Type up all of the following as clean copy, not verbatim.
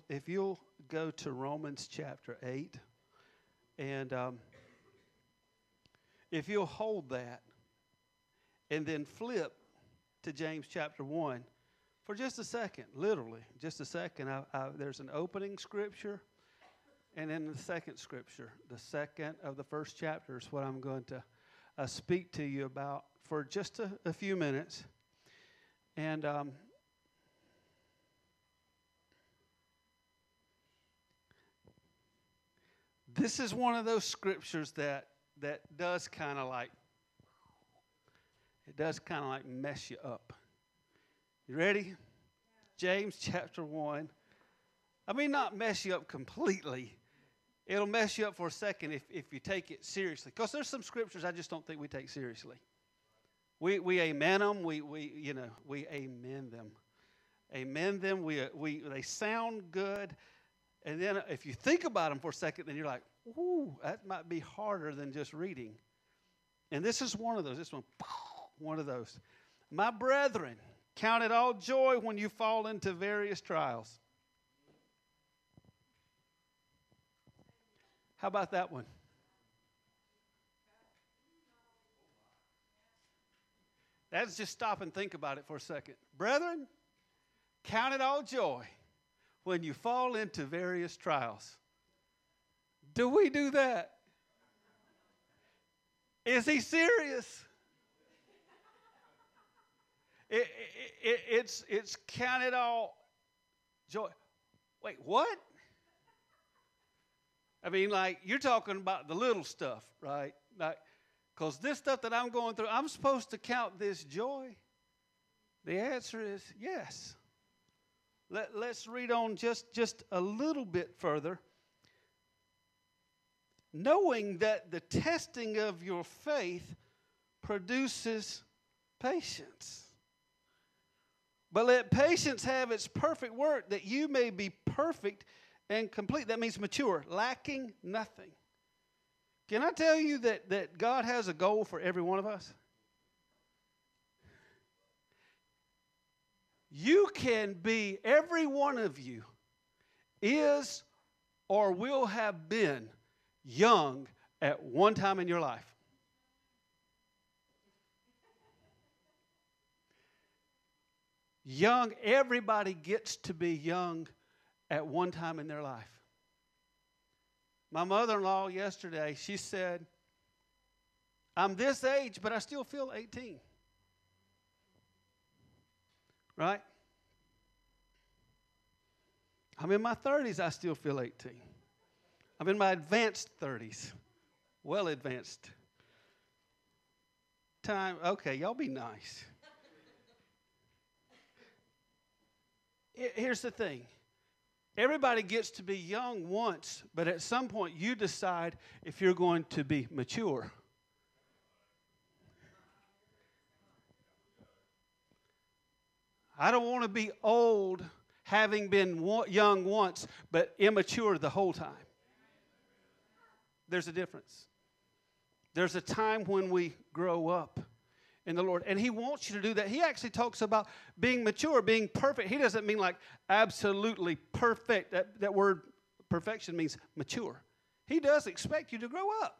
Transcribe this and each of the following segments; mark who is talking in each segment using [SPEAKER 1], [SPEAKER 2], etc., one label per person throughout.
[SPEAKER 1] you'll go to Romans chapter 8, and if you'll hold that, and then flip to James chapter 1 for just a second, literally, just a second. There's an opening scripture, and then the second scripture, the second of the first chapter is what I'm going to speak to you about for just a few minutes. And this is one of those scriptures that does kind of like, it does kind of like mess you up. You ready? Yeah. James chapter 1. I mean, not mess you up completely. It'll mess you up for a second if you take it seriously. Because there's some scriptures I just don't think we take seriously. We amen them. We amen them. Amen them. They sound good. And then if you think about them for a second, then you're like, ooh, that might be harder than just reading. And this is one of those. This one of those. My brethren, count it all joy when you fall into various trials. How about that one? Let's just stop and think about it for a second. Brethren, count it all joy when you fall into various trials. Do we do that? Is he serious? It's count it all joy. Wait, what? I mean, like, you're talking about the little stuff, right? Like, because this stuff that I'm going through, I'm supposed to count this joy? The answer is yes. Let's read on just a little bit further. Knowing that the testing of your faith produces patience. But let patience have its perfect work, that you may be perfect and complete. That means mature, lacking nothing. Can I tell you that God has a goal for every one of us? You can be, every one of you is or will have been young at one time in your life. Young, everybody gets to be young at one time in their life. My mother-in-law yesterday, she said, I'm this age, but I still feel 18. Right? I'm in my 30s, I still feel 18. I'm in my advanced 30s. Well advanced. Time, okay, y'all be nice. Here's the thing. Everybody gets to be young once, but at some point you decide if you're going to be mature. I don't want to be old having been young once, but immature the whole time. There's a difference. There's a time when we grow up in the Lord. And He wants you to do that. He actually talks about being mature, being perfect. He doesn't mean like absolutely perfect. That word perfection means mature. He does expect you to grow up.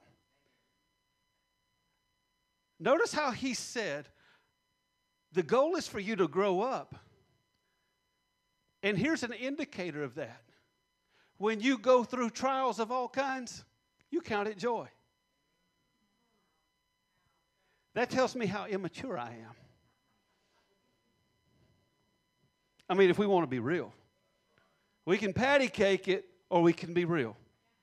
[SPEAKER 1] Notice how He said, the goal is for you to grow up. And here's an indicator of that. When you go through trials of all kinds, you count it joy. That tells me how immature I am. I mean, if we want to be real, we can patty cake it or we can be real.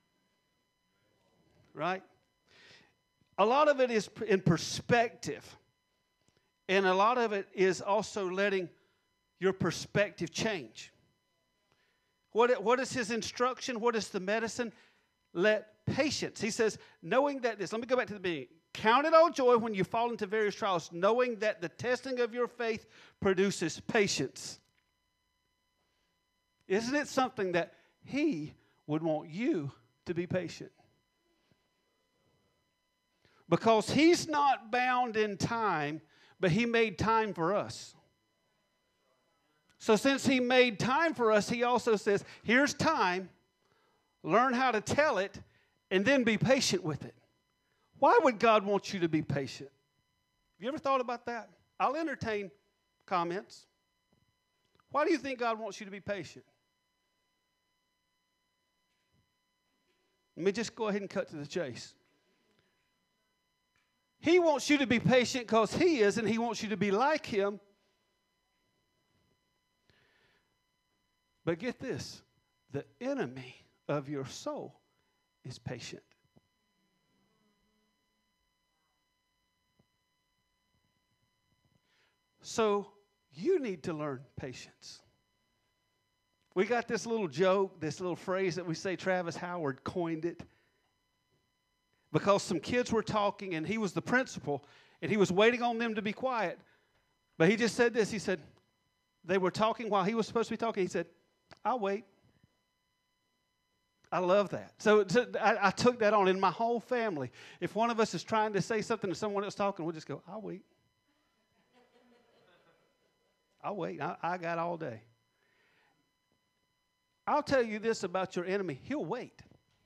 [SPEAKER 1] Right? A lot of it is in perspective. And a lot of it is also letting your perspective change. What is His instruction? What is the medicine? Let patience. He says, knowing that this, let me go back to the beginning. Count it all joy when you fall into various trials, knowing that the testing of your faith produces patience. Isn't it something that He would want you to be patient? Because He's not bound in time, but He made time for us. So since he made time for us, he also says, here's time. Learn how to tell it, and then be patient with it. Why would God want you to be patient? Have you ever thought about that? I'll entertain comments. Why do you think God wants you to be patient? Let me just go ahead and cut to the chase. He wants you to be patient because he is, and he wants you to be like him. But get this, the enemy of your soul is patient. So you need to learn patience. We got this little joke, this little phrase that we say, Travis Howard coined it. Because some kids were talking, and he was the principal, and he was waiting on them to be quiet. But he just said this. He said, they were talking while he was supposed to be talking. He said, I'll wait. I love that. So I took that on in my whole family. If one of us is trying to say something to someone else talking, we'll just go, I'll wait. I'll wait. I got all day. I'll tell you this about your enemy. He'll wait.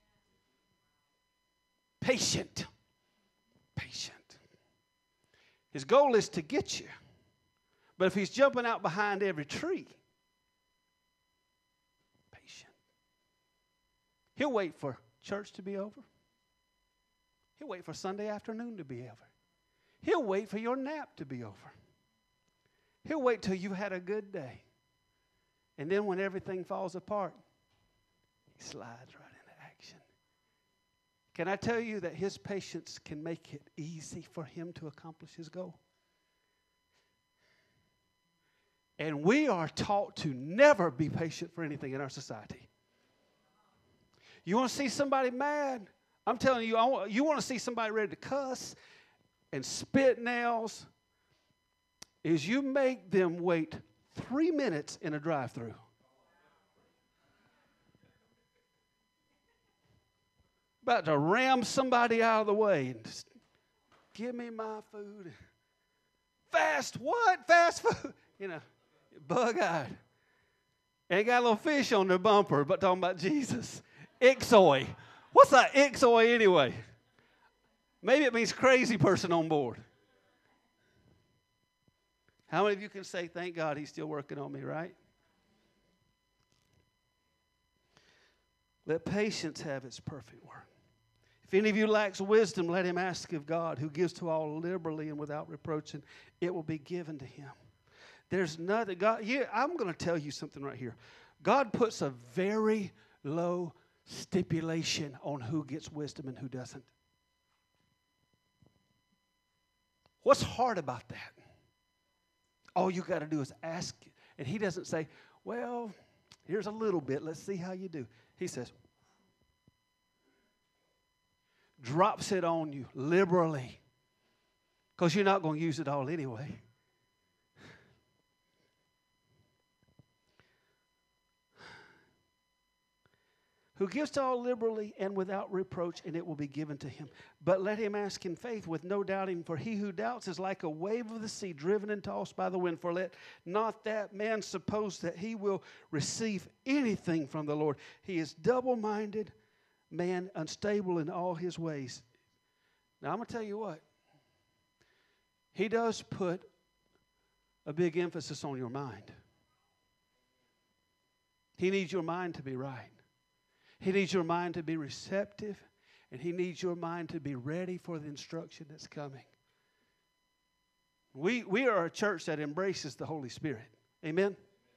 [SPEAKER 1] Patient. Patient. His goal is to get you. But if he's jumping out behind every tree, patient. He'll wait for church to be over. He'll wait for Sunday afternoon to be over. He'll wait for your nap to be over. He'll wait till you've had a good day. And then when everything falls apart, he slides right into action. Can I tell you that his patience can make it easy for him to accomplish his goal? And we are taught to never be patient for anything in our society. You want to see somebody mad? I'm telling you, you want to see somebody ready to cuss and spit nails, is you make them wait 3 minutes in a drive-thru. About to ram somebody out of the way and just give me my food. Fast what? Fast food? You know, bug-eyed. Ain't got a little fish on their bumper, but talking about Jesus. Ixoy. What's that ixoy anyway? Maybe it means crazy person on board. How many of you can say, thank God he's still working on me, right? Let patience have its perfect work. If any of you lacks wisdom, let him ask of God, who gives to all liberally and without reproach, and it will be given to him. There's nothing. God, I'm going to tell you something right here. God puts a very low stipulation on who gets wisdom and who doesn't. What's hard about that? All you got to do is ask. And he doesn't say, well, here's a little bit. Let's see how you do. He says, drops it on you liberally. Because you're not going to use it all anyway. Who gives to all liberally and without reproach, and it will be given to him. But let him ask in faith with no doubting, for he who doubts is like a wave of the sea, driven and tossed by the wind. For let not that man suppose that he will receive anything from the Lord. He is double-minded man, unstable in all his ways. Now, I'm going to tell you what. He does put a big emphasis on your mind. He needs your mind to be right. He needs your mind to be receptive, and he needs your mind to be ready for the instruction that's coming. We are a church that embraces the Holy Spirit. Amen?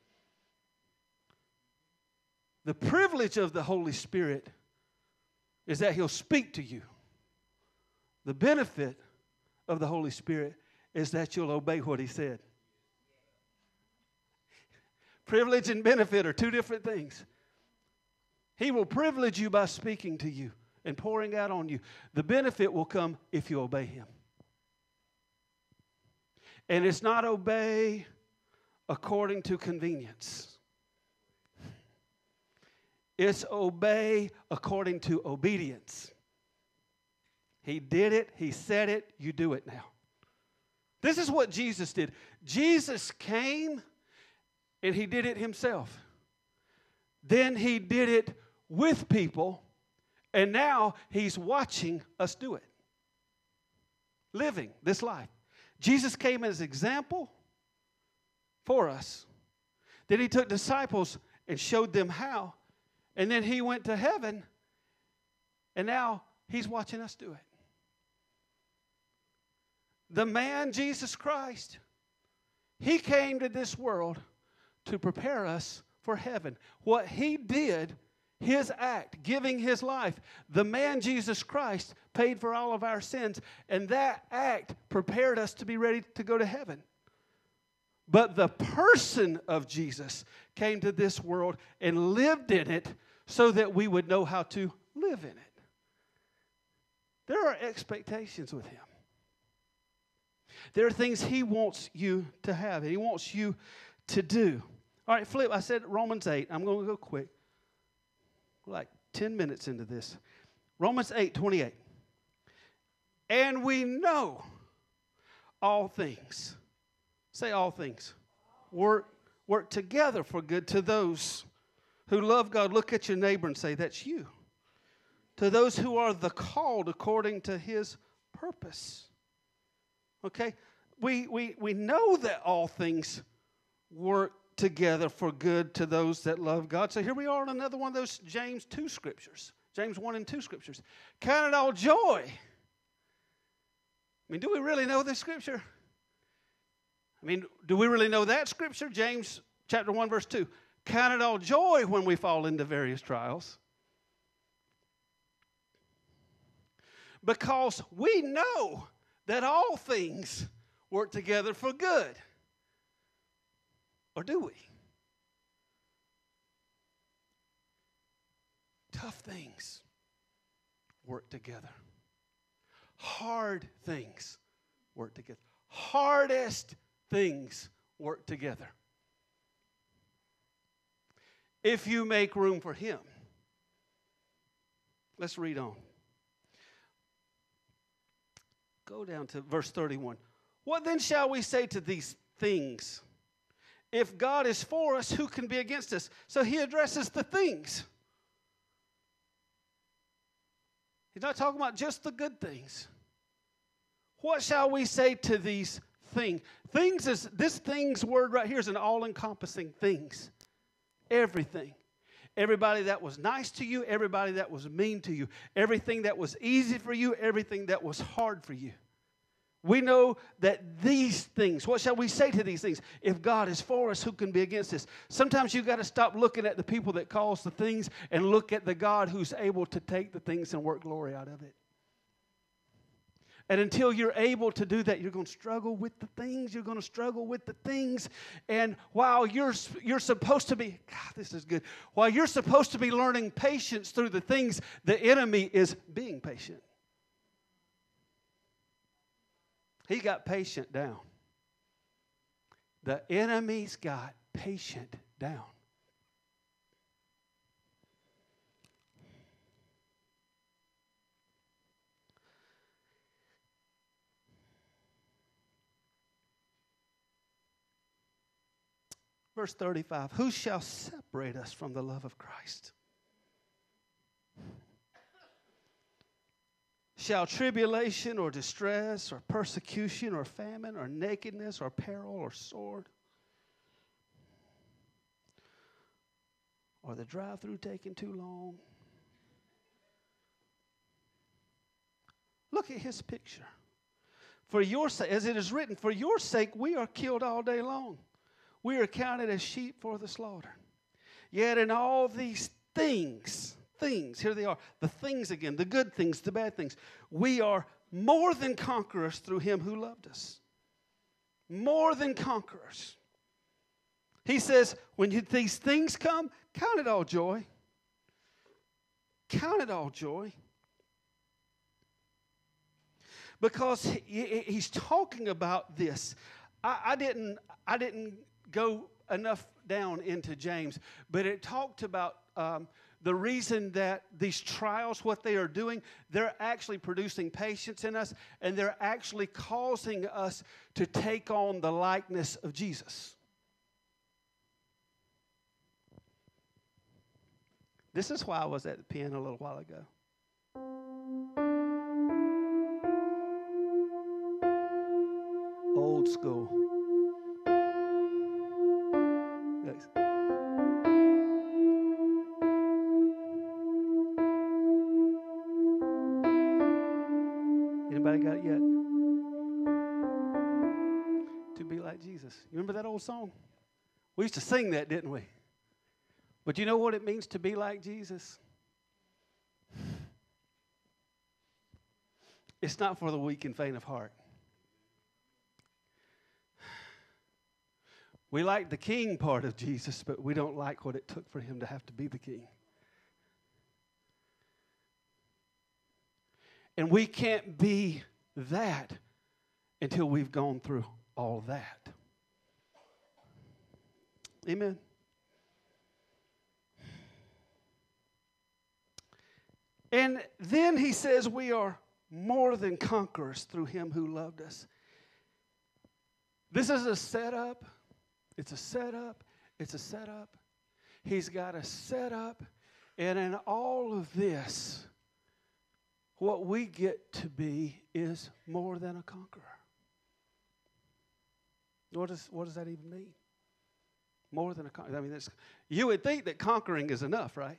[SPEAKER 1] The privilege of the Holy Spirit is that he'll speak to you. The benefit of the Holy Spirit is that you'll obey what he said. Privilege and benefit are two different things. He will privilege you by speaking to you and pouring out on you. The benefit will come if you obey him. And it's not obey according to convenience. It's obey according to obedience. He did it. He said it. You do it now. This is what Jesus did. Jesus came and he did it himself. Then he did it with people, and now he's watching us do it. Living this life. Jesus came as an example for us. Then he took disciples and showed them how. And then he went to heaven, and now he's watching us do it. The man, Jesus Christ, he came to this world to prepare us for heaven. What he did, his act, giving his life, the man, Jesus Christ, paid for all of our sins, and that act prepared us to be ready to go to heaven. But the person of Jesus came to this world and lived in it so that we would know how to live in it. There are expectations with him. There are things he wants you to have, and he wants you to do. All right, flip. I said Romans 8. I'm going to go quick. We're like 10 minutes into this. Romans 8:28. And we know all things. Say all things. Work together for good to those who love God. Look at your neighbor and say, that's you. To those who are the called according to his purpose. Okay? We know that all things work together for good to those that love God. So here we are on another one of those James 2 scriptures. James 1 and 2 scriptures. Count it all joy. I mean, do we really know this scripture? I mean, do we really know that scripture? James chapter 1 verse 2. Count it all joy when we fall into various trials. Because we know that all things work together for good. Or do we? Tough things work together. Hard things work together. Hardest things work together. If you make room for him. Let's read on. Go down to verse 31. What then shall we say to these things? If God is for us, who can be against us? So he addresses the things. He's not talking about just the good things. What shall we say to these things? Things is, this things word right here is an all-encompassing things. Everything. Everybody that was nice to you, everybody that was mean to you, everything that was easy for you, everything that was hard for you. We know that these things, what shall we say to these things? If God is for us, who can be against us? Sometimes you've got to stop looking at the people that cause the things and look at the God who's able to take the things and work glory out of it. And until you're able to do that, you're going to struggle with the things. You're going to struggle with the things. And while you're supposed to be, God, this is good. While you're supposed to be learning patience through the things, the enemy is being patient. He got patient down. The enemy's got patient down. Verse 35, who shall separate us from the love of Christ? Shall tribulation or distress or persecution or famine or nakedness or peril or sword? Or the drive-through taking too long? Look at his picture. For your sake, as it is written, for your sake we are killed all day long. We are counted as sheep for the slaughter. Yet in all these things, here they are, the things again, the good things, the bad things, we are more than conquerors through him who loved us. More than conquerors. He says, when these things come, count it all joy. Count it all joy. Because he's talking about this. I didn't go enough down into James, but it talked about the reason that these trials, what they are doing, they're actually producing patience in us, and they're actually causing us to take on the likeness of Jesus. This is why I was at the piano a little while ago. Old school. Thanks. Anybody got it yet? To be like Jesus. You remember that old song? We used to sing that, didn't we? But you know what it means to be like Jesus? It's not for the weak and faint of heart. We like the king part of Jesus, but we don't like what it took for him to have to be the king. And we can't be that until we've gone through all that. Amen. And then he says we are more than conquerors through him who loved us. This is a setup. It's a setup. It's a setup. He's got a setup. And in all of this, what we get to be is more than a conqueror. What does that even mean? More than a conqueror. I mean, you would think that conquering is enough, right?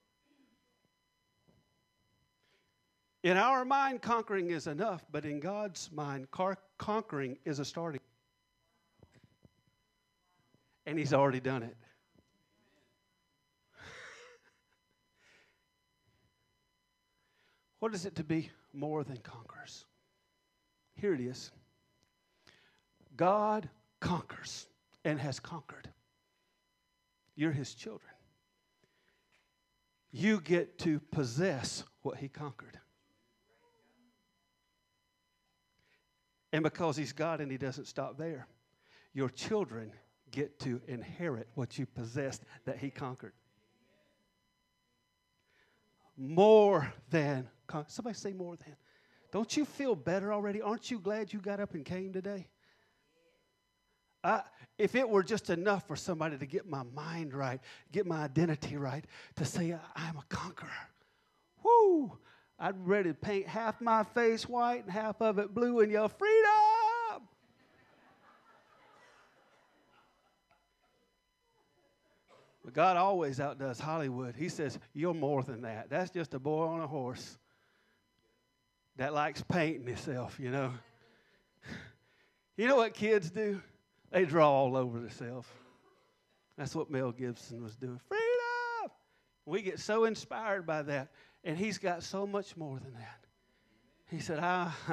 [SPEAKER 1] In our mind, conquering is enough, but in God's mind, conquering is a starting. And he's already done it. What is it to be more than conquerors? Here it is. God conquers and has conquered. You're his children. You get to possess what he conquered. And because he's God and he doesn't stop there, your children get to inherit what you possessed that he conquered. More than, somebody say more than. Don't you feel better already? Aren't you glad you got up and came today? If it were just enough for somebody to get my mind right, get my identity right, to say I'm a conqueror. Woo! I'd be ready to paint half my face white and half of it blue and yell, freedom! But God always outdoes Hollywood. He says, you're more than that. That's just a boy on a horse that likes painting himself, you know. You know what kids do? They draw all over themselves. That's what Mel Gibson was doing. Freedom! We get so inspired by that. And he's got so much more than that. He said,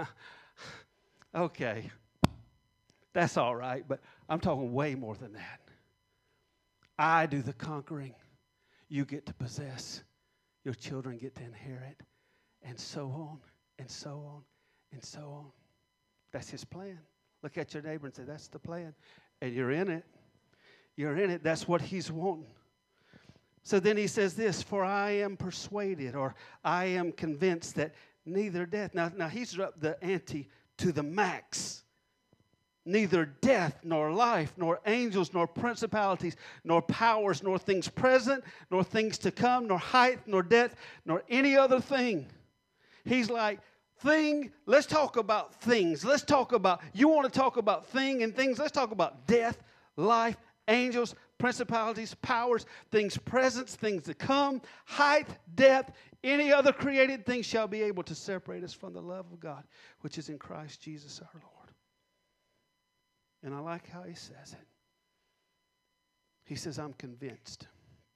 [SPEAKER 1] okay, that's all right, but I'm talking way more than that. I do the conquering. You get to possess. Your children get to inherit. And so on, and so on, and so on. That's his plan. Look at your neighbor and say, that's the plan. And you're in it. You're in it. That's what he's wanting. So then he says this, for I am persuaded, or I am convinced that neither death. Now he's up the ante to the max. Neither death, nor life, nor angels, nor principalities, nor powers, nor things present, nor things to come, nor height, nor depth, nor any other thing. He's like, let's talk about things. Let's talk about, you want to talk about thing and things, let's talk about death, life, angels, principalities, powers, things present, things to come, height, depth, any other created thing shall be able to separate us from the love of God, which is in Christ Jesus our Lord. And I like how he says it. He says, I'm convinced.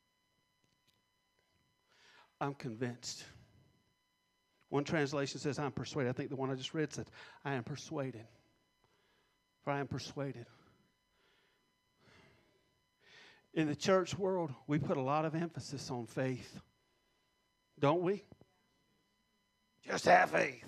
[SPEAKER 1] I'm convinced. One translation says, I'm persuaded. I think the one I just read said, I am persuaded. For I am persuaded. In the church world, we put a lot of emphasis on faith. Don't we? Just have faith.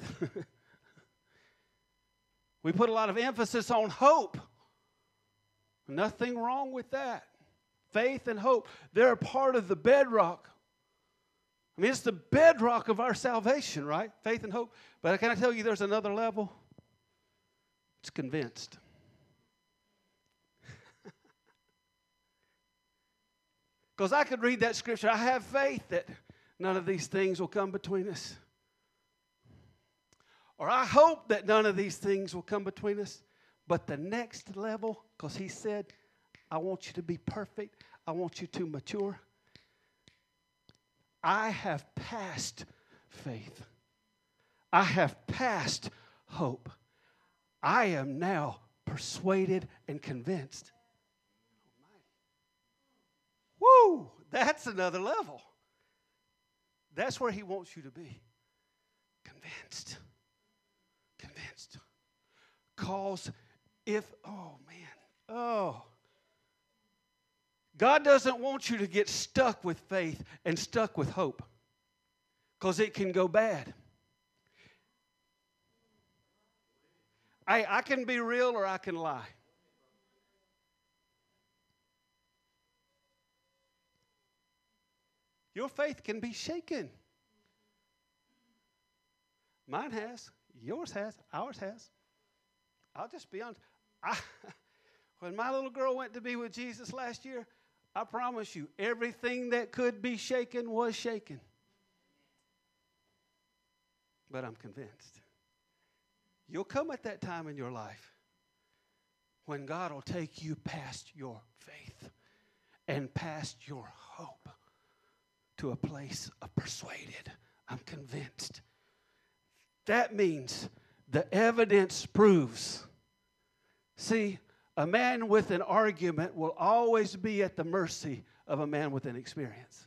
[SPEAKER 1] We put a lot of emphasis on hope. Nothing wrong with that. Faith and hope, they're a part of the bedrock. I mean, it's the bedrock of our salvation, right? Faith and hope. But can I tell you there's another level? It's convinced. Because I could read that scripture. I have faith that none of these things will come between us. Or I hope that none of these things will come between us. But the next level, because he said, I want you to be perfect. I want you to mature. I have passed faith. I have passed hope. I am now persuaded and convinced. Woo! That's another level. That's where he wants you to be. Convinced. Convinced. Because if, God doesn't want you to get stuck with faith and stuck with hope. Because it can go bad. I can be real or I can lie. Your faith can be shaken. Mine has. Yours has. Ours has. I'll just be honest. When my little girl went to be with Jesus last year, I promise you, everything that could be shaken was shaken. But I'm convinced. You'll come at that time in your life when God will take you past your faith and past your hope to a place of persuaded. I'm convinced. That means the evidence proves. See, a man with an argument will always be at the mercy of a man with an experience.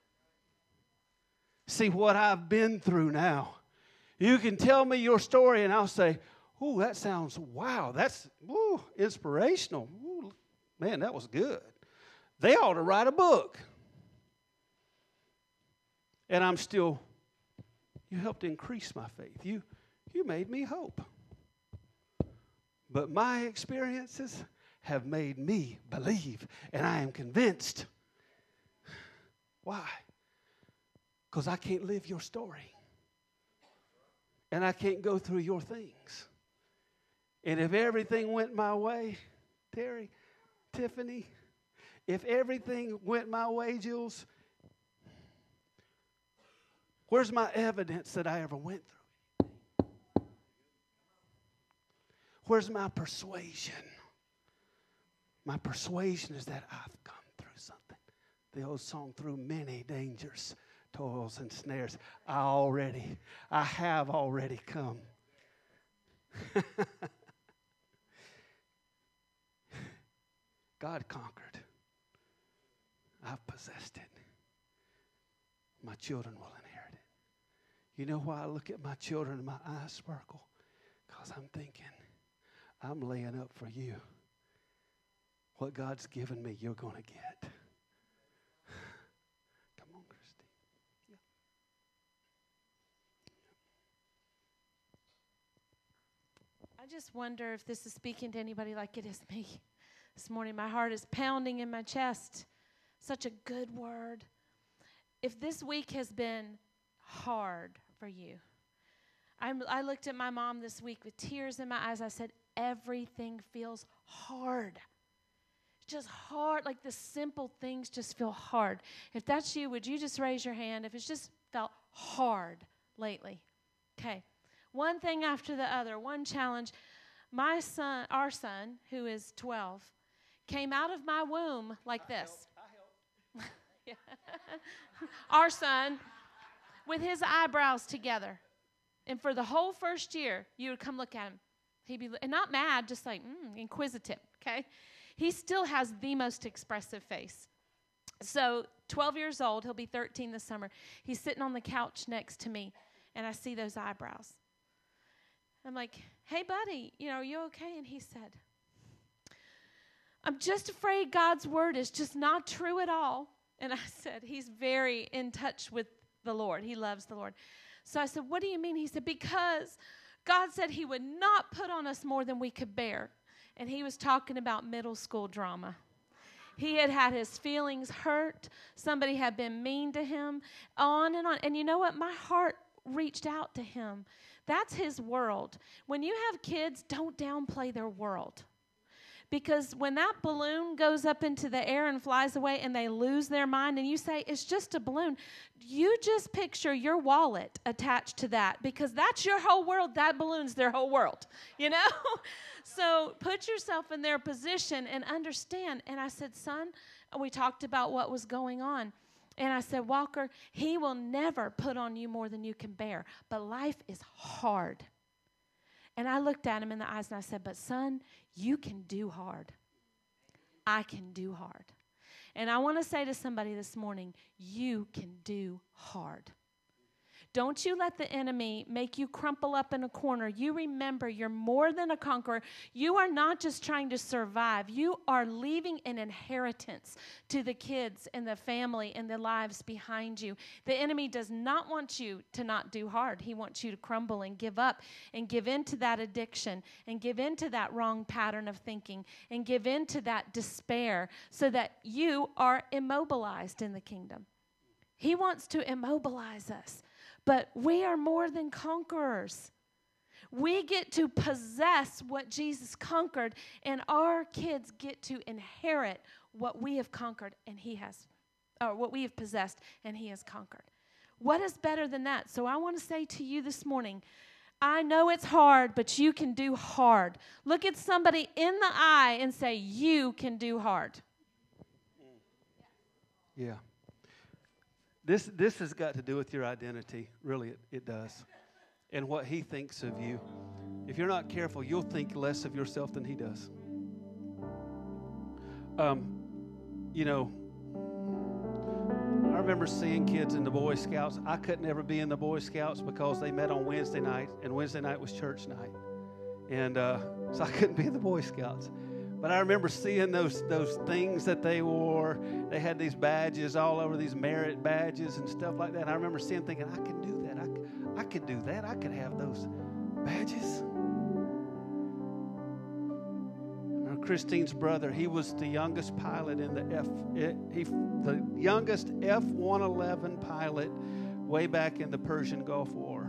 [SPEAKER 1] See, what I've been through now. You can tell me your story and I'll say, ooh, that sounds, wow, that's inspirational. Ooh, man, that was good. They ought to write a book. And I'm still, you helped increase my faith. You made me hope. But my experiences have made me believe, and I am convinced. Why? Because I can't live your story. And I can't go through your things. And if everything went my way, Terry, Tiffany, if everything went my way, Jules, where's my evidence that I ever went through? Where's my persuasion? My persuasion is that I've come through something. The old song, through many dangers, toils, and snares. I have already come. God conquered. I've possessed it. My children will inherit it. You know why I look at my children and my eyes sparkle? Because I'm thinking, I'm laying up for you. What God's given me, you're going to get. Come on, Christy. Yeah.
[SPEAKER 2] I just wonder if this is speaking to anybody like it is me. This morning, my heart is pounding in my chest. Such a good word. If this week has been hard for you, I looked at my mom this week with tears in my eyes. I said, everything feels hard. Just hard, like the simple things just feel hard. If that's you, would you just raise your hand if it's just felt hard lately? Okay. One thing after the other, one challenge. My son, our son, who is 12, came out of my womb like this. I helped. Our son, with his eyebrows together. And for the whole first year, you would come look at him. He'd be, and not mad, just like, inquisitive, okay? He still has the most expressive face. So 12 years old, he'll be 13 this summer. He's sitting on the couch next to me, and I see those eyebrows. I'm like, hey, buddy, are you okay? And he said, I'm just afraid God's word is just not true at all. And I said, he's very in touch with the Lord. He loves the Lord. So I said, what do you mean? He said, because God said he would not put on us more than we could bear. And he was talking about middle school drama. He had his feelings hurt. Somebody had been mean to him, on and on. And you know what? My heart reached out to him. That's his world. When you have kids, don't downplay their world. Because when that balloon goes up into the air and flies away and they lose their mind and you say, it's just a balloon, you just picture your wallet attached to that, because that's your whole world. That balloon's their whole world, you know? So put yourself in their position and understand. And I said, son, we talked about what was going on. And I said, Walker, he will never put on you more than you can bear. But life is hard. And I looked at him in the eyes and I said, but son, you can do hard. I can do hard. And I want to say to somebody this morning, you can do hard. Don't you let the enemy make you crumple up in a corner. You remember you're more than a conqueror. You are not just trying to survive. You are leaving an inheritance to the kids and the family and the lives behind you. The enemy does not want you to not do hard. He wants you to crumble and give up and give in to that addiction and give in to that wrong pattern of thinking and give in to that despair so that you are immobilized in the kingdom. He wants to immobilize us. But we are more than conquerors. We get to possess what Jesus conquered, and our kids get to inherit what we have conquered and he has, or what we have possessed and he has conquered. What is better than that? So I want to say to you this morning, I know it's hard, but you can do hard. Look at somebody in the eye and say, you can do hard.
[SPEAKER 1] Yeah. This has got to do with your identity. Really, it does. And what he thinks of you. If you're not careful, you'll think less of yourself than he does. You know, I remember seeing kids in the Boy Scouts. I couldn't ever be in the Boy Scouts because they met on Wednesday night, and Wednesday night was church night. And so I couldn't be in the Boy Scouts. But I remember seeing those things that they wore. They had these badges all over, these merit badges and stuff like that. And I remember seeing, thinking, I can do that. I could do that. I could have those badges. Christine's brother, he was the youngest pilot in the youngest F-111 pilot way back in the Persian Gulf War.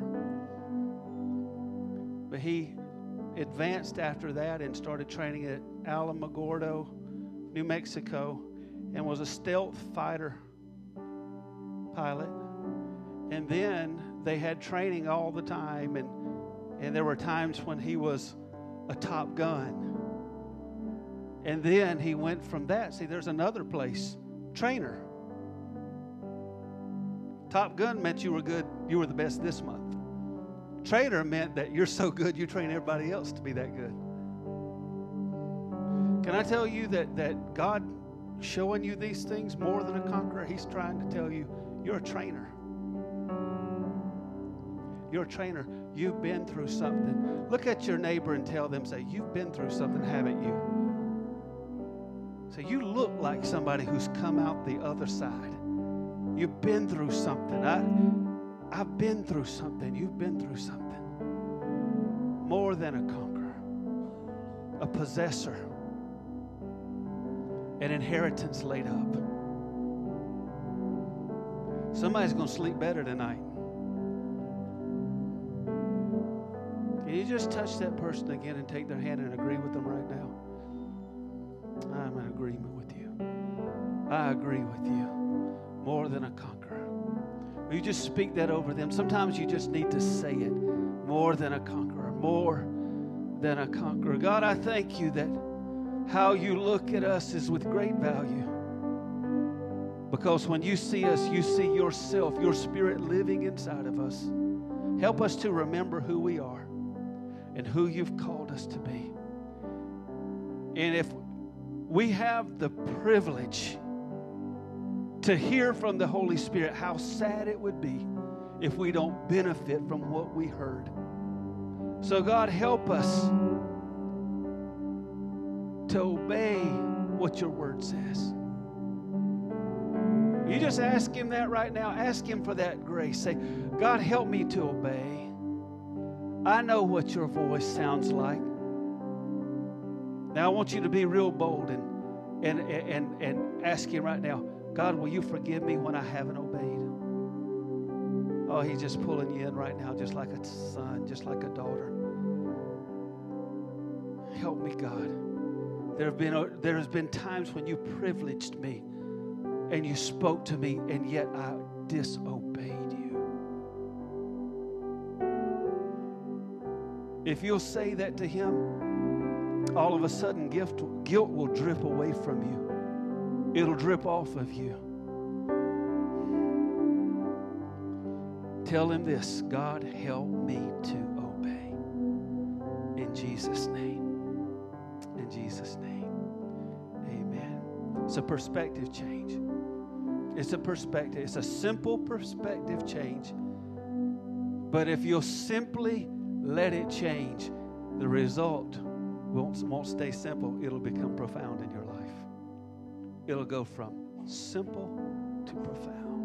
[SPEAKER 1] But he advanced after that and started training at Alamogordo, New Mexico, and was a stealth fighter pilot. And then they had training all the time, and there were times when he was a Top Gun. And then he went from that. See, there's another place, trainer. Top Gun meant you were good, you were the best this month. Trainer meant that you're so good you train everybody else to be that good. Can I tell you that God showing you these things more than a conqueror, he's trying to tell you you're a trainer. You're a trainer. You've been through something. Look at your neighbor and tell them, say, you've been through something, haven't you? So you look like somebody who's come out the other side. You've been through something. I've been through something. You've been through something. More than a conqueror. A possessor. An inheritance laid up. Somebody's going to sleep better tonight. Can you just touch that person again and take their hand and agree with them right now? I'm in agreement with you. I agree with you. More than a conqueror. Will you just speak that over them? Sometimes you just need to say it. More than a conqueror. More than a conqueror. God, I thank you that how you look at us is with great value. Because when you see us, you see yourself, your spirit living inside of us. Help us to remember who we are and who you've called us to be. And if we have the privilege to hear from the Holy Spirit, how sad it would be if we don't benefit from what we heard. So God, help us to obey what your word says. You just ask him that right now. Ask him for that grace. Say, God, help me to obey. I know what your voice sounds like. Now I want you to be real bold and ask him right now, God, will you forgive me when I haven't obeyed? Oh, he's just pulling you in right now, just like a son, just like a daughter. Help me, God. There has been times when you privileged me and you spoke to me, and yet I disobeyed you. If you'll say that to Him, all of a sudden guilt will drip away from you. It'll drip off of you. Tell Him this: God, help me to obey. In Jesus' name. In Jesus' name. Amen. It's a perspective change. It's a perspective. It's a simple perspective change. But if you'll simply let it change, the result won't stay simple. It'll become profound in your life. It'll go from simple to profound.